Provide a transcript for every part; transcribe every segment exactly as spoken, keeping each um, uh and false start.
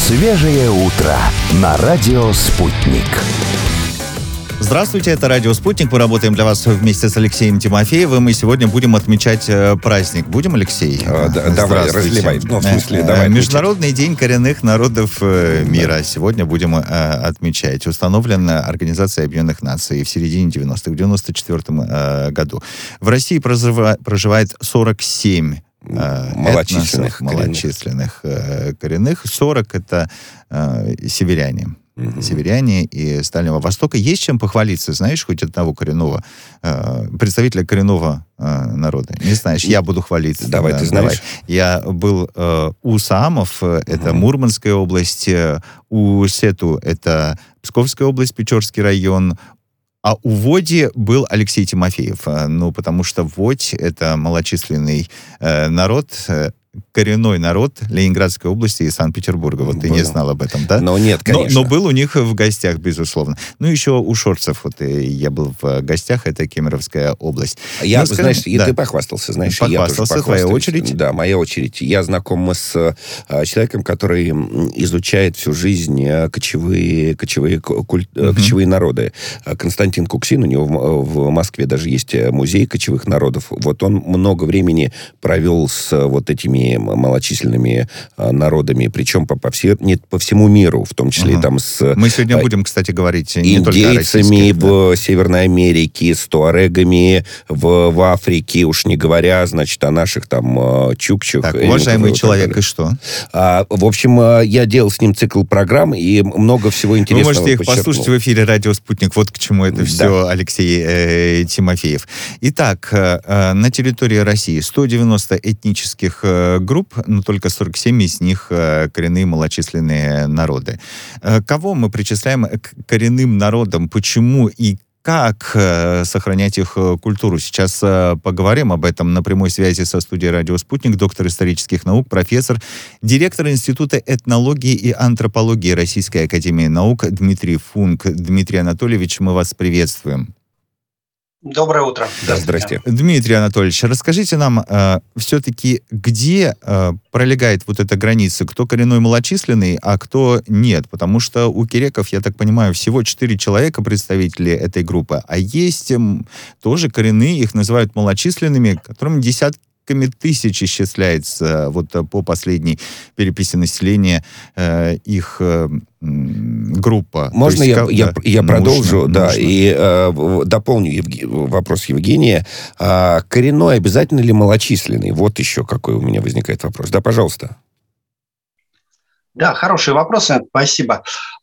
Свежее утро на радио «Спутник». Здравствуйте, это радио «Спутник». Мы работаем для вас вместе с Алексеем Тимофеевым. И сегодня будем отмечать э, праздник. Будем, Алексей? А, да, давай, разливай. Ну, в смысле, э, давай. Международный день коренных народов э, мира. Да. Сегодня будем э, отмечать. Установлен Организацией Объединенных Наций в середине девяностых, в девяносто четвёртом э, году. В России прожива, проживает сорок семь э, малочисленных, этносов, малочисленных э, коренных. сорок это э, северяне. Mm-hmm. Северяне и с Дальнего Востока. Есть чем похвалиться, знаешь, хоть одного коренного, э, представителя коренного э, народа? Не знаешь, я буду хвалиться. Давай, да, ты знаешь. Давай. Я был э, у Саамов, это mm-hmm. Мурманская область, э, у Сету, это Псковская область, Печорский район, а у Води был Алексей Тимофеев. Ну, потому что Водь — это малочисленный э, народ, э, коренной народ Ленинградской области и Санкт-Петербурга. Вот ты был. Не знал об этом, да? Но нет, конечно. Но, но был у них в гостях, безусловно. Ну, еще у шорцев вот я был в гостях, это Кемеровская область. Я, ну, скажем, знаешь, и да. ты похвастался, знаешь, похвастался, я тоже твоя очередь. Да, моя очередь. Я знаком с а, человеком, который изучает всю жизнь кочевые, кочевые, куль, uh-huh. кочевые народы. Константин Куксин, у него в, в Москве даже есть музей кочевых народов. Вот он много времени провел с вот этими малочисленными а, народами, причем по, по, все, нет, по всему миру, в том числе uh-huh. там с... Мы сегодня а, будем, кстати, говорить не индейцами только о в да. Северной Америке, с туарегами в, в Африке, уж не говоря, значит, о наших там чукчах. Так, уважаемый человек, и что? А, в общем, я делал с ним цикл программ, и много всего интересного. Вы можете их подчеркнул. послушать в эфире «Радио Спутник». Вот к чему это да. все, Алексей э, Тимофеев. Итак, э, на территории России сто девяносто этнических э, групп, но только сорок семь из них э, коренные малочисленные народы. Э, кого мы причисляем к коренным народам? Почему и как э, сохранять их э, культуру? Сейчас э, поговорим об этом на прямой связи со студией «Радио Спутник», доктор исторических наук, профессор, директор Института этнологии и антропологии Российской академии наук Дмитрий Функ. Дмитрий Анатольевич, мы вас приветствуем. Доброе утро. Да, здрасте. Дмитрий Анатольевич, расскажите нам э, все-таки, где э, пролегает вот эта граница, кто коренной малочисленный, а кто нет? Потому что у кереков, я так понимаю, всего четыре человека представители этой группы, а есть э, тоже коренные, их называют малочисленными, которым десятки тысяч исчисляется вот по последней переписи населения э, их э, группа. Можно есть, я, как, я, да, я нужно, продолжу, да, нужно. и э, дополню Евге... вопрос Евгения. А, коренной обязательно ли малочисленный? Вот еще какой у меня возникает вопрос. Да, пожалуйста. Да, хорошие вопросы, спасибо.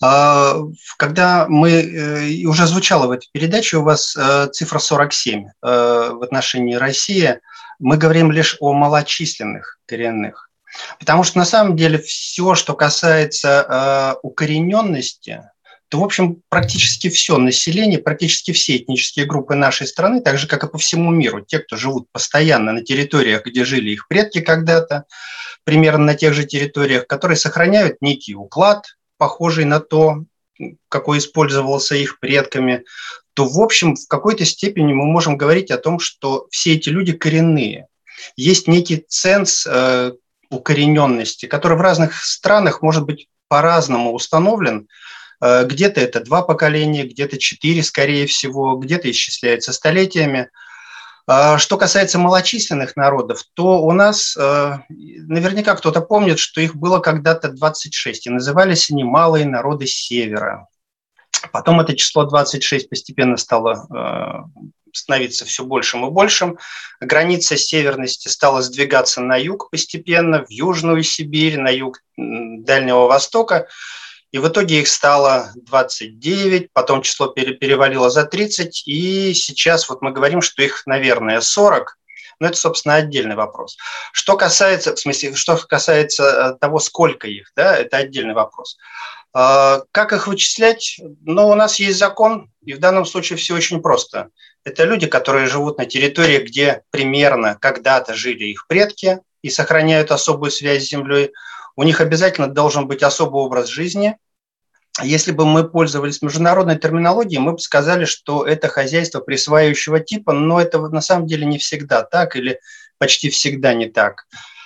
Когда мы, уже звучало в этой передаче, у вас цифра сорок семь в отношении России, мы говорим лишь о малочисленных коренных. Потому что на самом деле все, что касается укорененности, то, в общем, практически все население, практически все этнические группы нашей страны, так же, как и по всему миру, те, кто живут постоянно на территориях, где жили их предки когда-то, примерно на тех же территориях, которые сохраняют некий уклад, похожий на то, какой использовался их предками, то, в общем, в какой-то степени мы можем говорить о том, что все эти люди коренные. Есть некий ценз э, укорененности, который в разных странах может быть по-разному установлен. Э, где-то это два поколения, где-то четыре, скорее всего, где-то исчисляется столетиями. Что касается малочисленных народов, то у нас наверняка кто-то помнит, что их было когда-то двадцать шесть, и назывались они «малые народы Севера». Потом это число двадцать шесть постепенно стало становиться все большим и большим. Граница северности стала сдвигаться на юг постепенно, в Южную Сибирь, на юг Дальнего Востока. И в итоге их стало двадцать девять, потом число перевалило за тридцать, и сейчас вот мы говорим, что их, наверное, сорок, но это, собственно, отдельный вопрос. Что касается, в смысле, что касается того, сколько их, да, это отдельный вопрос. Как их вычислять? Ну, у нас есть закон, и в данном случае все очень просто. Это люди, которые живут на территории, где примерно когда-то жили их предки и сохраняют особую связь с землей. У них обязательно должен быть особый образ жизни. Если бы мы пользовались международной терминологией, мы бы сказали, что это хозяйство присваивающего типа, но это на самом деле не всегда так или почти всегда не так.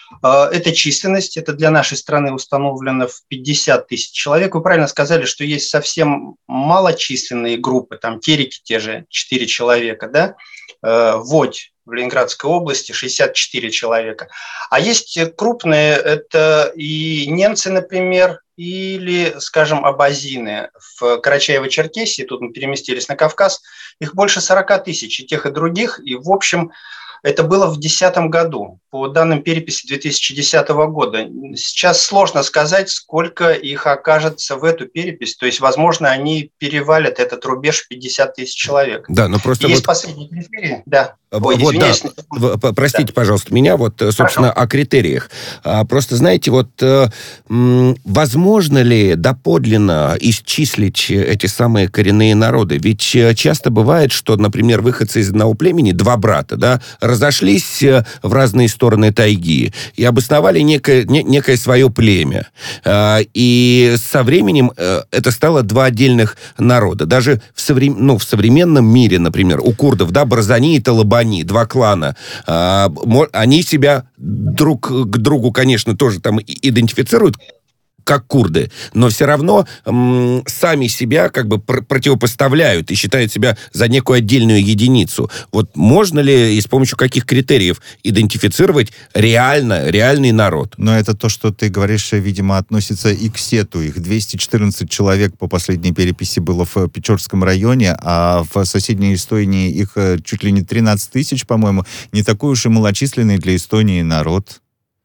Это численность, это для нашей страны установлено в пятьдесят тысяч человек. Вы правильно сказали, что есть совсем малочисленные группы, там терики те же, четыре человека, да, Водь в Ленинградской области шестьдесят четыре человека. А есть крупные, это и немцы, например, или, скажем, абазины в Карачаево-Черкесии, тут мы переместились на Кавказ, их больше сорок тысяч, и тех, и других, и в общем это было в две тысячи десятом году, по данным переписи две тысячи десятого года. Сейчас сложно сказать, сколько их окажется в эту перепись. То есть, возможно, они перевалят этот рубеж в пятьдесят тысяч человек. Да, но просто есть вот... последние критерии, да. Ой, вот, да. Простите, да. пожалуйста, меня вот, собственно, Хорошо. О критериях. Просто, знаете, вот возможно ли доподлинно исчислить эти самые коренные народы? Ведь часто бывает, что, например, выходцы из одного племени, два брата, да, разошлись в разные стороны тайги и обосновали некое, не, некое свое племя. И со временем это стало два отдельных народа. Даже в, соврем... ну, в современном мире, например, у курдов, да, Барзани и Талабани, два клана, они себя друг к другу, конечно, тоже там идентифицируют как курды, но все равно м, сами себя как бы пр- противопоставляют и считают себя за некую отдельную единицу. Вот можно ли и с помощью каких критериев идентифицировать реально, реальный народ? Но это то, что ты говоришь, видимо, относится и к Сету. Их двести четырнадцать человек по последней переписи было в Печорском районе, а в соседней Эстонии их чуть ли не тринадцать тысяч, по-моему. Не такой уж и малочисленный для Эстонии народ.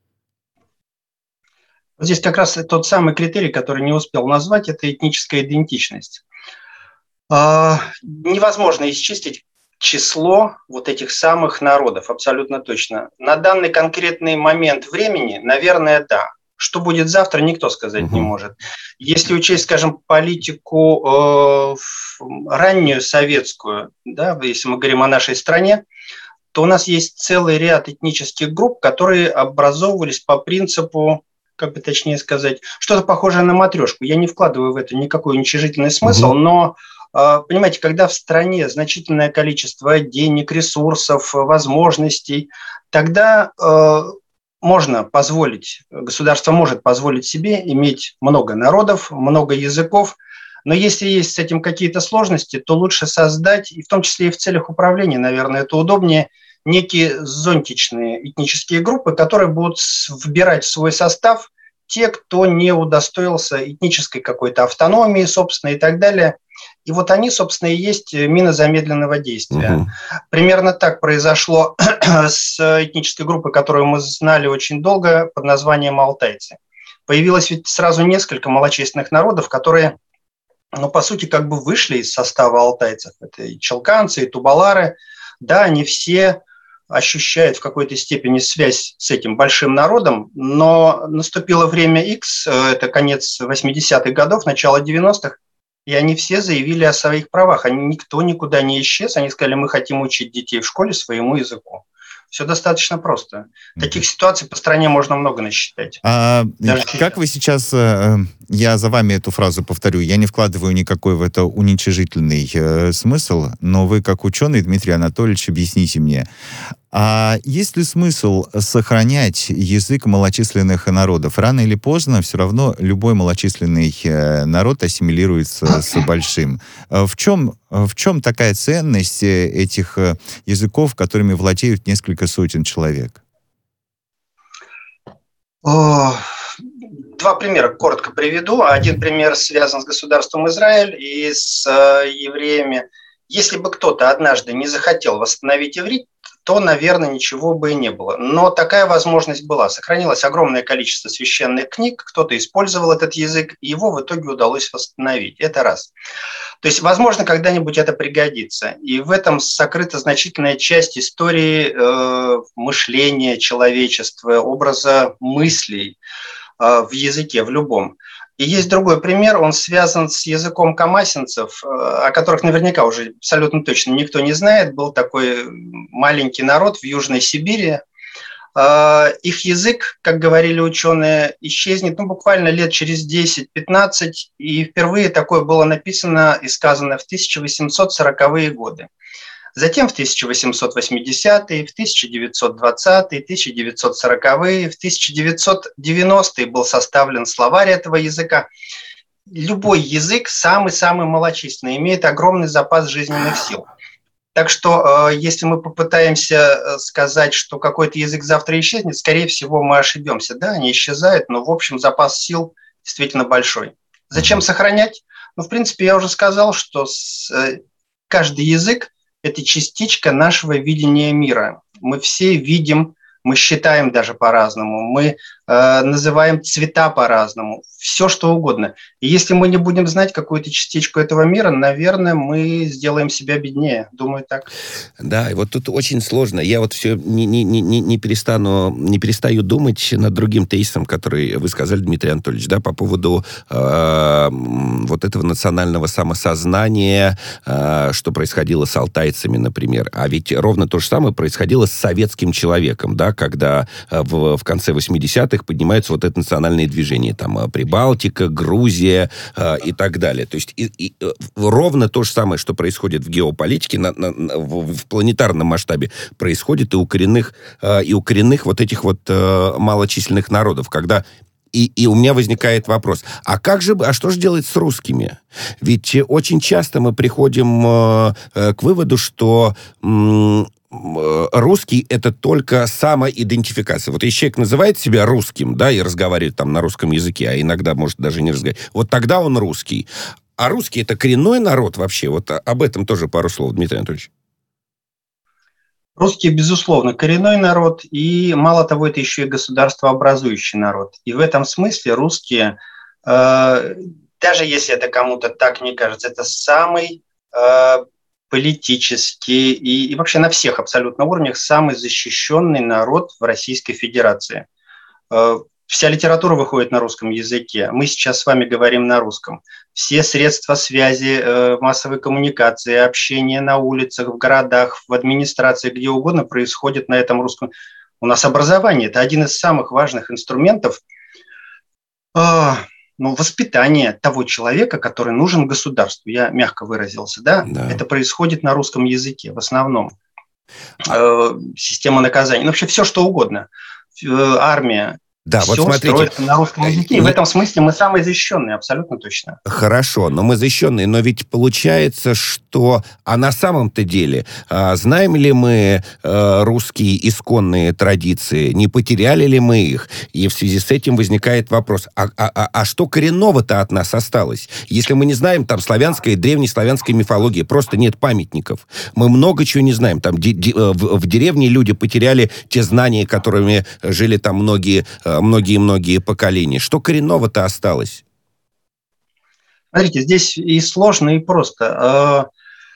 Здесь как раз тот самый критерий, который не успел назвать, это этническая идентичность. А, невозможно исчислить число вот этих самых народов, абсолютно точно. На данный конкретный момент времени, наверное, да. Что будет завтра, никто сказать угу. не может. Если учесть, скажем, политику э, раннюю советскую, да, если мы говорим о нашей стране, то у нас есть целый ряд этнических групп, которые образовывались по принципу, как бы точнее сказать, что-то похожее на матрешку. Я не вкладываю в это никакой уничижительный смысл, угу. но, понимаете, когда в стране значительное количество денег, ресурсов, возможностей, тогда э, можно позволить, государство может позволить себе иметь много народов, много языков, но если есть с этим какие-то сложности, то лучше создать, и в том числе и в целях управления, наверное, это удобнее, некие зонтичные этнические группы, которые будут вбирать в свой состав те, кто не удостоился этнической какой-то автономии, собственно, и так далее. И вот они, собственно, и есть мина замедленного действия. Угу. Примерно так произошло с этнической группой, которую мы знали очень долго, под названием алтайцы. Появилось ведь сразу несколько малочисленных народов, которые, ну, по сути, как бы вышли из состава алтайцев. Это и челканцы, и тубалары. Да, они все ощущают в какой-то степени связь с этим большим народом, но наступило время X, это конец восьмидесятых годов, начало девяностых, и они все заявили о своих правах. Они, никто никуда не исчез, они сказали, мы хотим учить детей в школе своему языку. Все достаточно просто. Таких mm-hmm. ситуаций по стране можно много насчитать. А как вы сейчас, я за вами эту фразу повторю, я не вкладываю никакой в это уничижительный э, смысл, но вы, как ученый, Дмитрий Анатольевич, объясните мне, а есть ли смысл сохранять язык малочисленных народов? Рано или поздно все равно любой малочисленный народ ассимилируется с большим. В чем, в чем такая ценность этих языков, которыми владеют несколько сотен человек? Два примера коротко приведу. Один пример связан с государством Израиль и с евреями. Если бы кто-то однажды не захотел восстановить иврит, то, наверное, ничего бы и не было. Но такая возможность была. Сохранилось огромное количество священных книг, кто-то использовал этот язык, и его в итоге удалось восстановить. Это раз. То есть, возможно, когда-нибудь это пригодится. И в этом сокрыта значительная часть истории э, мышления человечества, образа мыслей э, в языке, в любом. И есть другой пример, он связан с языком камасинцев, о которых наверняка уже абсолютно точно никто не знает. Был такой маленький народ в Южной Сибири. Их язык, как говорили ученые, исчезнет ну, буквально лет через десять-пятнадцать. И впервые такое было написано и сказано в тысяча восемьсот сороковые годы. Затем в тысяча восемьсот восьмидесятые, в тысяча девятьсот двадцатые, тысяча девятьсот сороковые, в тысяча девятьсот девяностые был составлен словарь этого языка. Любой язык, самый-самый малочисленный, имеет огромный запас жизненных сил. Так что, э, если мы попытаемся сказать, что какой-то язык завтра исчезнет, скорее всего, мы ошибемся. Да, они исчезают, но, в общем, запас сил действительно большой. Зачем сохранять? Ну, в принципе, я уже сказал, что с, э, каждый язык – это частичка нашего видения мира. Мы все видим, мы считаем даже по-разному, мы э, называем цвета по-разному, все что угодно. И если мы не будем знать какую-то частичку этого мира, наверное, мы сделаем себя беднее. Думаю, так. Да, и вот тут очень сложно. Я вот все не, не, не, не, перестану, не перестаю думать над другим тезисом, который вы сказали, Дмитрий Анатольевич, да, по поводу э, вот этого национального самосознания, э, что происходило с алтайцами, например. А ведь ровно то же самое происходило с советским человеком, да, когда в, в конце восьмидесятых поднимаются вот это национальные движения, там, Прибалтика, Грузия э, и так далее. То есть и, и, ровно то же самое, что происходит в геополитике, на, на, в, в планетарном масштабе, происходит и у коренных, э, и у коренных вот этих вот э, малочисленных народов, когда И, и у меня возникает вопрос, а как же, а что же делать с русскими? Ведь очень часто мы приходим э, к выводу, что м, русский — это только самоидентификация. Вот если человек называет себя русским, да, и разговаривает там на русском языке, а иногда, может, даже не разговаривать, вот тогда он русский. А русский — это коренной народ вообще? Вот об этом тоже пару слов, Дмитрий Анатольевич. Русские, безусловно, коренной народ, и, мало того, это еще и государствообразующий народ. И в этом смысле русские, э, даже если это кому-то так не кажется, это самый э, политический и, и вообще на всех абсолютно уровнях самый защищенный народ в Российской Федерации. Э, Вся литература выходит на русском языке. Мы сейчас с вами говорим на русском. Все средства связи, э, массовой коммуникации, общения на улицах, в городах, в администрации, где угодно происходит на этом русском. У нас образование – это один из самых важных инструментов э, ну, воспитания того человека, который нужен государству. Я мягко выразился, да? Да. Это происходит на русском языке в основном. Э, система наказаний, ну, вообще все, что угодно. Э, армия. Да, все вот смотрите. строится на русском языке. И в этом смысле мы самые защищенные, абсолютно точно. Хорошо, но мы защищенные, но ведь получается, что... А на самом-то деле, а, знаем ли мы а, русские исконные традиции, не потеряли ли мы их? И в связи с этим возникает вопрос, а, а, а что коренного-то от нас осталось? Если мы не знаем там славянской и древнеславянской мифологии, просто нет памятников. Мы много чего не знаем. Там де, де, в, в деревне люди потеряли те знания, которыми жили там многие... многие-многие поколения. Что коренного-то осталось? Смотрите, здесь и сложно, и просто.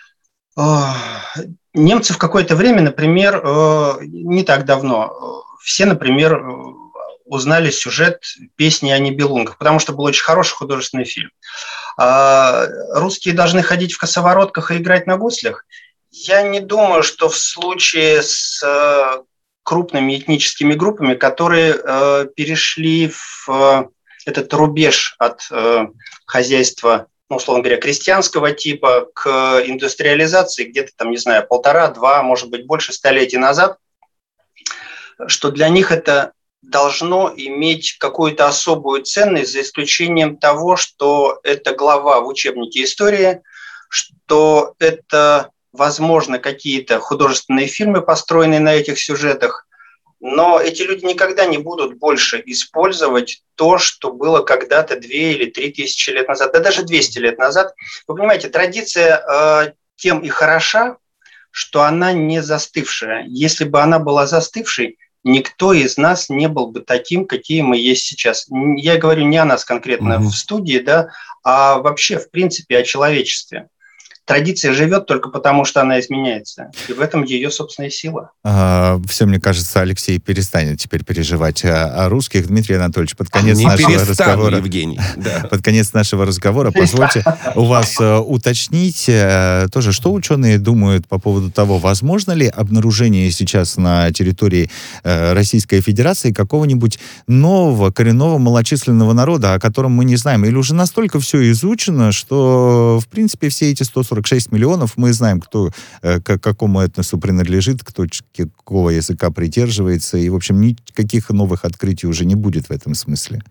Немцы в какое-то время, например, не так давно, все, например, узнали сюжет песни о Нибелунгах, потому что был очень хороший художественный фильм. Русские должны ходить в косоворотках и играть на гуслях. Я не думаю, что в случае с крупными этническими группами, которые э, перешли в э, этот рубеж от э, хозяйства, ну, условно говоря, крестьянского типа к индустриализации где-то там, не знаю, полтора-два, может быть, больше столетий назад, что для них это должно иметь какую-то особую ценность, за исключением того, что это глава в учебнике истории, что это... возможно, какие-то художественные фильмы, построенные на этих сюжетах, но эти люди никогда не будут больше использовать то, что было когда-то две или три тысячи лет назад, да даже двести лет назад. Вы понимаете, традиция э, тем и хороша, что она не застывшая. Если бы она была застывшей, никто из нас не был бы таким, какие мы есть сейчас. Я говорю не о нас конкретно mm-hmm. в студии, да, а вообще, в принципе, о человечестве. Традиция живет только потому, что она изменяется. И в этом ее собственная сила. А, все, мне кажется, Алексей перестанет теперь переживать о, о русских. Дмитрий Анатольевич, под конец Не нашего перестану, разговора... Евгений. Да. Под конец нашего разговора позвольте у вас уточнить тоже, что ученые думают по поводу того, возможно ли обнаружение сейчас на территории Российской Федерации какого-нибудь нового коренного малочисленного народа, о котором мы не знаем, или уже настолько все изучено, что, в принципе, все эти сто сорок сорок шесть миллионов, мы знаем, кто э, к какому этносу принадлежит, кто какого языка придерживается, и, в общем, никаких новых открытий уже не будет в этом смысле.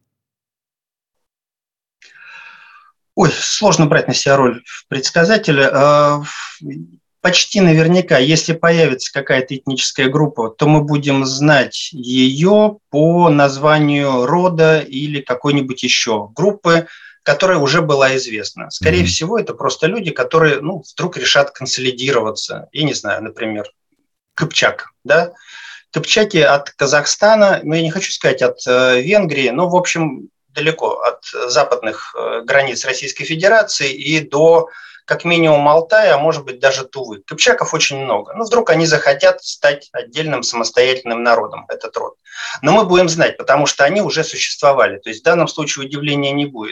Ой, сложно брать на себя роль предсказателя. Почти наверняка, если появится какая-то этническая группа, то мы будем знать ее по названию рода или какой-нибудь еще группы, которая уже была известна. Скорее mm-hmm. всего, это просто люди, которые ну, вдруг решат консолидироваться. Я не знаю, например, Кыпчак, да? Кыпчаки от Казахстана, ну, я не хочу сказать от э, Венгрии, но, в общем, далеко от западных э, границ Российской Федерации и до, как минимум, Алтая, а может быть, даже Тувы. Кыпчаков очень много. Ну, вдруг они захотят стать отдельным самостоятельным народом, этот род. Но мы будем знать, потому что они уже существовали. То есть в данном случае удивления не будет.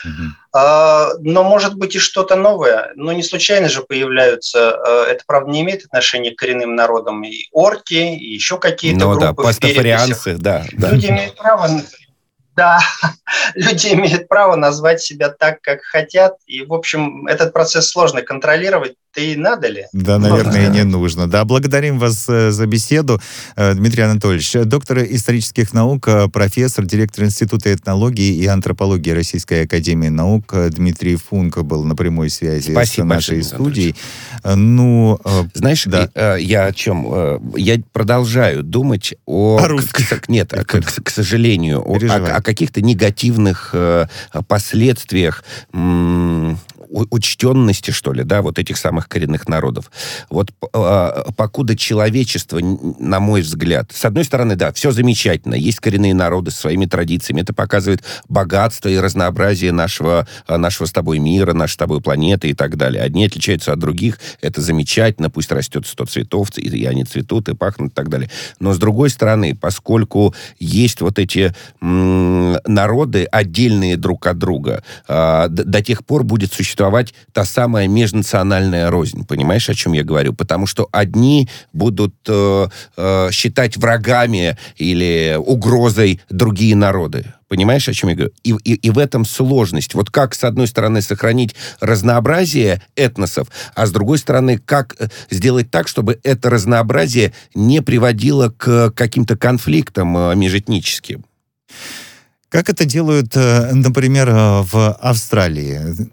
Uh-huh. Но может быть и что-то новое. Но не случайно же появляются, это, правда, не имеет отношения к коренным народам, и орки, и еще какие-то ну, группы. Да, пастафарианцы, да, да. Люди имеют право... Да, люди имеют право назвать себя так, как хотят. И, в общем, этот процесс сложно контролировать. Да и надо ли? Да, наверное, и не нужно. Да, благодарим вас за беседу, Дмитрий Анатольевич. Доктор исторических наук, профессор, директор Института этнологии и антропологии Российской академии наук Дмитрий Функо был на прямой связи Спасибо с нашей большое, студией. Ну, знаешь, да. я о чем? Я продолжаю думать о... О русских. К, нет, к, к, к сожалению, о, о, о каких-то негативных последствиях м- учтенности, что ли, да, вот этих самых коренных народов. Вот э, покуда человечество, на мой взгляд, с одной стороны, да, все замечательно, есть коренные народы со своими традициями, это показывает богатство и разнообразие нашего, нашего с тобой мира, нашей с тобой планеты и так далее. Одни отличаются от других, это замечательно, пусть растет сто цветов, и они цветут, и пахнут, и так далее. Но с другой стороны, поскольку есть вот эти м- народы, отдельные друг от друга, э, до, до тех пор будет существовать та самая межнациональная рознь. Понимаешь, о чем я говорю? Потому что одни будут э, э, считать врагами или угрозой другие народы. Понимаешь, о чем я говорю? И, и, и в этом сложность. Вот как, с одной стороны, сохранить разнообразие этносов, а с другой стороны, как сделать так, чтобы это разнообразие не приводило к каким-то конфликтам э, межэтническим? Как это делают, например, в Австралии?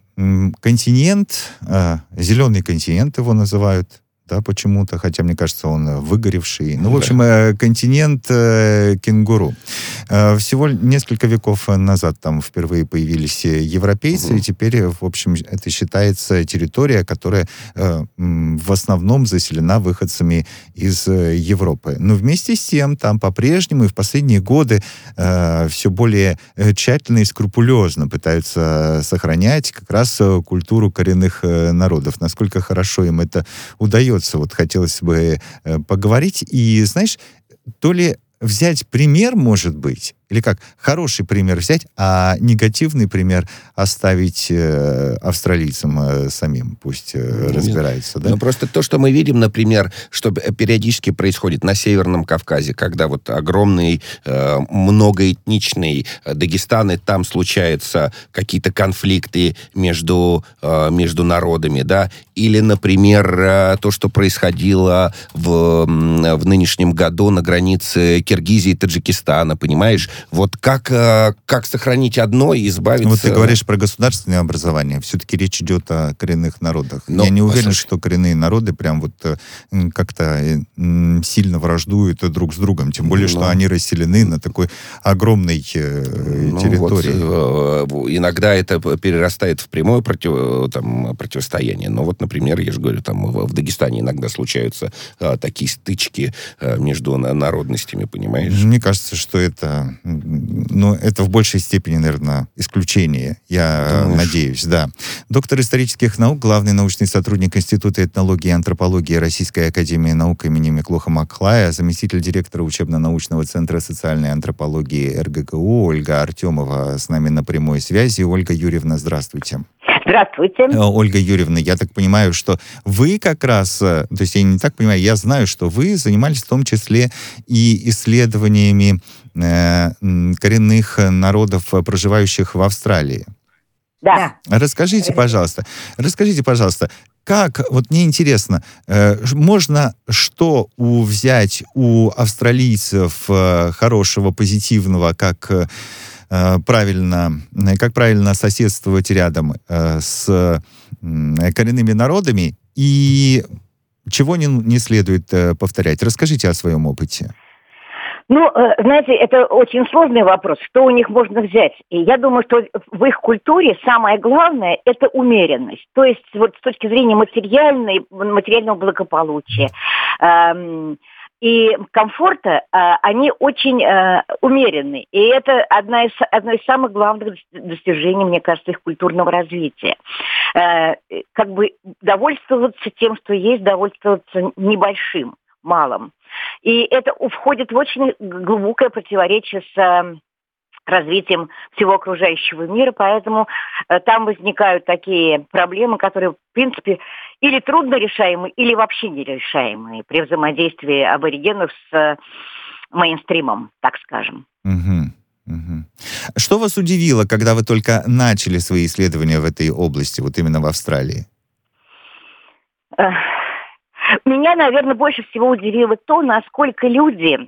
Континент, зеленый континент его называют, да, почему-то, хотя, мне кажется, он выгоревший. Ну, в общем, да. континент э, кенгуру. Э, всего несколько веков назад там впервые появились европейцы, угу. и теперь, в общем, это считается территория, которая э, в основном заселена выходцами из Европы. Но вместе с тем, там по-прежнему и в последние годы э, все более тщательно и скрупулезно пытаются сохранять как раз культуру коренных народов. Насколько хорошо им это удается. Вот хотелось бы э, поговорить. И, знаешь, то ли взять пример, может быть, или как, хороший пример взять, а негативный пример оставить э, австралийцам э, самим, пусть э, разбираются, да? Ну, просто то, что мы видим, например, что периодически происходит на Северном Кавказе, когда вот огромный, э, многоэтничный Дагестан, и там случаются какие-то конфликты между, э, между народами, да, или, например, э, то, что происходило в, в нынешнем году на границе Киргизии и Таджикистана, понимаешь? Вот как, как сохранить одно и избавиться... Вот ты говоришь про государственное образование. Все-таки речь идет о коренных народах. Но, Я не уверен, послушай. что коренные народы прям вот как-то сильно враждуют друг с другом. Тем более, Но. что они расселены на такой огромной ну, территории. Вот, иногда это перерастает в прямое против, там, противостояние. Но вот, например, я же говорю, там в Дагестане иногда случаются а, такие стычки а, между народностями, понимаешь? Мне кажется, что это... Ну, это в большей степени, наверное, исключение. Я Думаешь? надеюсь, да. Доктор исторических наук, главный научный сотрудник Института этнологии и антропологии Российской академии наук имени Миклоха Маклая, заместитель директора учебно-научного центра социальной антропологии эр гэ ка у Ольга Артемова с нами на прямой связи. Ольга Юрьевна, здравствуйте. Здравствуйте. Ольга Юрьевна, я так понимаю, что вы как раз, то есть я не так понимаю, я знаю, что вы занимались в том числе и исследованиями э, коренных народов, проживающих в Австралии. Да. Расскажите, пожалуйста, расскажите, пожалуйста, как, вот мне интересно, э, можно что у, взять у австралийцев э, хорошего, позитивного, как э, правильно, как правильно соседствовать рядом э, с э, коренными народами, и чего не, не следует э, повторять? Расскажите о своем опыте. Ну, знаете, это очень сложный вопрос, что у них можно взять. И я думаю, что в их культуре самое главное – это умеренность. То есть вот с точки зрения материальной, материального благополучия эм, и комфорта э, они очень э, умеренны. И это одна из, одно из самых главных достижений, мне кажется, их культурного развития. Э, как бы довольствоваться тем, что есть, довольствоваться небольшим, малым. И это входит в очень глубокое противоречие с э, развитием всего окружающего мира, поэтому э, там возникают такие проблемы, которые, в принципе, или трудно решаемы, или вообще нерешаемые при взаимодействии аборигенов с э, мейнстримом, так скажем. Угу. Угу. Что вас удивило, когда вы только начали свои исследования в этой области, вот именно в Австралии? Меня, наверное, больше всего удивило то, насколько люди,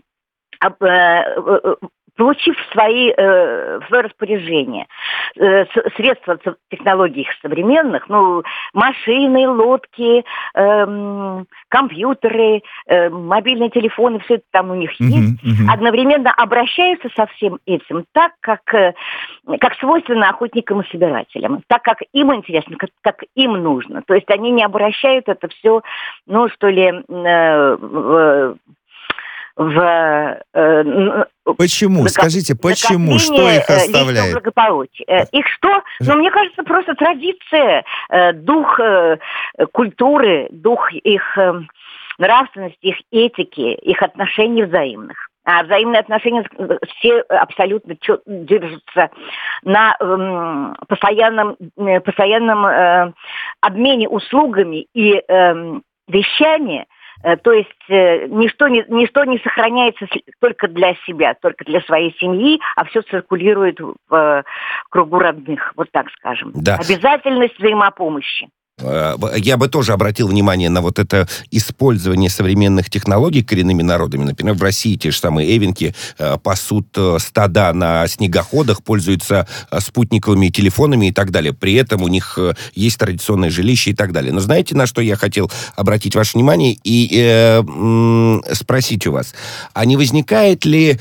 получив свои, в свое распоряжение средства технологий современных, ну, машины, лодки, эм, компьютеры, э, мобильные телефоны, все это там у них uh-huh, есть, uh-huh. одновременно обращаются со всем этим так, как, как свойственно охотникам и собирателям, так, как им интересно, как, как им нужно. То есть они не обращают это все, ну, что ли, э, в... в э, почему? Накоп... Скажите, почему? Что их оставляет? Их что? Ну, мне кажется, просто традиция, дух культуры, дух их нравственности, их этики, их отношений взаимных. А взаимные отношения все абсолютно держатся на э, постоянном, постоянном э, обмене услугами и э, вещами. То есть э, ничто, не, ничто не сохраняется только для себя, только для своей семьи, а все циркулирует в э, кругу родных, вот так скажем. Да. Обязательность взаимопомощи. Я бы тоже обратил внимание на вот это использование современных технологий коренными народами. Например, в России те же самые эвенки пасут стада на снегоходах, пользуются спутниковыми телефонами и так далее. При этом у них есть традиционное жилище и так далее. Но знаете, на что я хотел обратить ваше внимание и э, м- спросить у вас? А не возникает ли...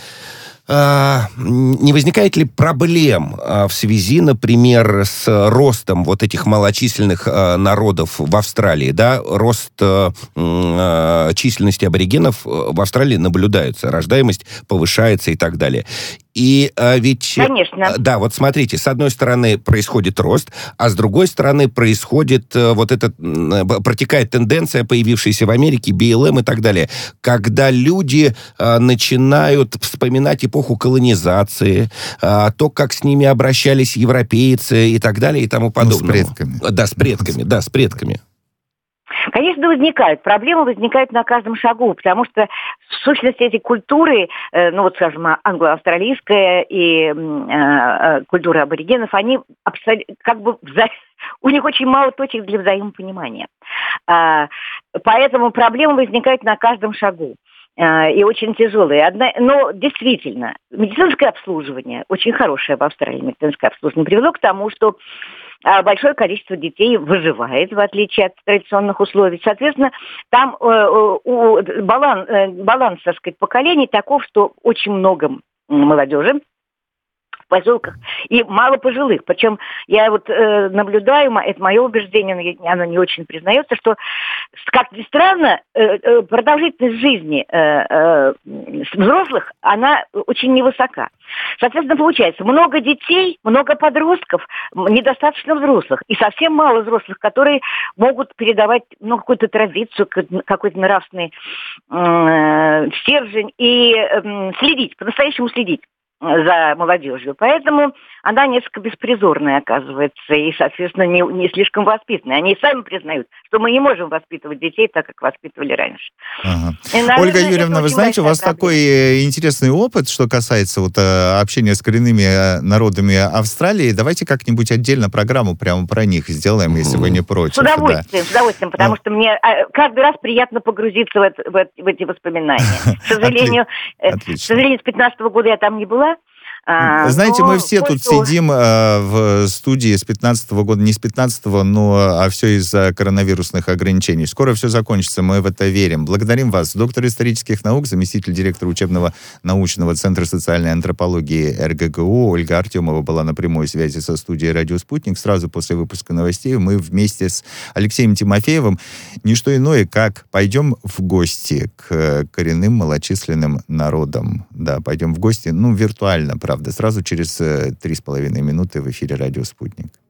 Не возникает ли проблем в связи, например, с ростом вот этих малочисленных народов в Австралии, да? Рост численности аборигенов в Австралии наблюдается, рождаемость повышается и так далее. И а, ведь... Конечно. Да, вот смотрите, с одной стороны происходит рост, а с другой стороны происходит а, вот эта... протекает тенденция, появившаяся в Америке, би эл эм и так далее, когда люди а, начинают вспоминать эпоху колонизации, а, то, как с ними обращались европейцы и так далее и тому подобное. Ну, с предками. Да, с предками, да, с предками. Конечно, возникают. Проблемы возникают на каждом шагу, потому что в сущности эти культуры, э, ну вот, скажем, англо-австралийская и э, культура аборигенов, они абсолютно, как бы, вза... у них очень мало точек для взаимопонимания. А, поэтому проблемы возникают на каждом шагу. И очень тяжелые. Одна, но действительно, медицинское обслуживание, очень хорошее в Австралии медицинское обслуживание, привело к тому, что большое количество детей выживает, в отличие от традиционных условий. Соответственно, там э, у, баланс, э, баланс, так сказать, поколений таков, что очень много молодежи в поселках и мало пожилых. Причем я вот э, наблюдаю, это мое убеждение, оно не очень признается, что, как ни странно, э, э, продолжительность жизни э, э, взрослых, она очень невысока. Соответственно, получается, много детей, много подростков, недостаточно взрослых. И совсем мало взрослых, которые могут передавать, ну, какую-то традицию, какой-то нравственный э, стержень и э, следить, по-настоящему следить за молодежью. Поэтому она несколько беспризорная, оказывается, и, соответственно, не, не слишком воспитанная. Они сами признают, что мы не можем воспитывать детей так, как воспитывали раньше. Ага. И, наверное, Ольга Юрьевна, вы знаете, у вас проблема. Такой интересный опыт, что касается вот, общения с коренными народами Австралии. Давайте как-нибудь отдельно программу прямо про них сделаем, если вы не против. С удовольствием, да. с удовольствием, потому ну. что мне каждый раз приятно погрузиться в, это, в, в эти воспоминания. К сожалению, к сожалению, с пятнадцатого года я там не была. А, Знаете, мы все тут что... сидим а, в студии с пятнадцатого года, не с пятнадцатого, но а все из-за коронавирусных ограничений. Скоро все закончится, мы в это верим. Благодарим вас. Доктор исторических наук, заместитель директора учебного научного центра социальной антропологии эр гэ гэ у Ольга Артемова была на прямой связи со студией «Радио Спутник». Сразу после выпуска новостей мы вместе с Алексеем Тимофеевым не что иное, как пойдем в гости к коренным малочисленным народам. Да, пойдем в гости, ну, виртуально, правда. Сразу через три с половиной минуты в эфире «Радио Спутник».